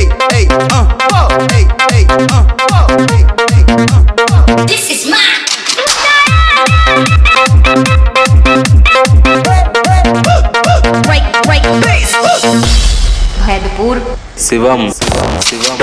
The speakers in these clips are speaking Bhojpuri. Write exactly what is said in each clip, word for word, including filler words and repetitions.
hey, uh, whoa, hey, hey, uh, whoa, hey, hey, uh, whoa. This is mine. Break, break, bass. Bhaidpur Shivam Shivam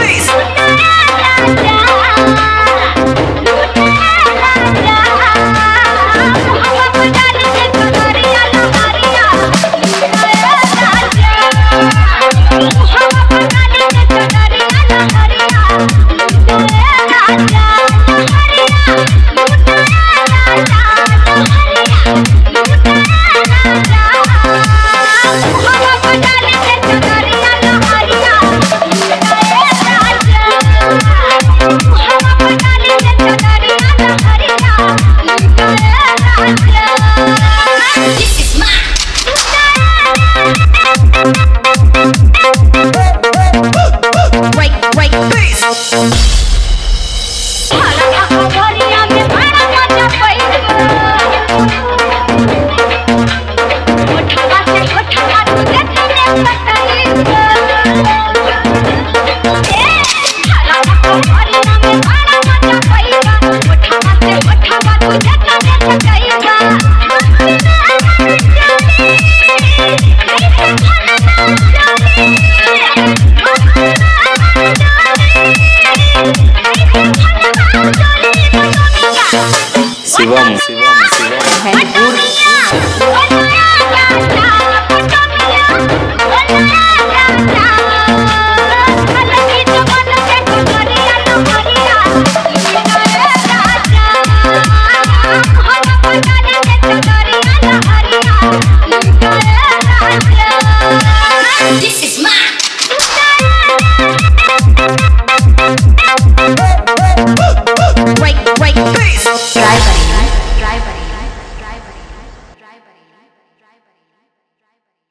Shivam Shivam Shivam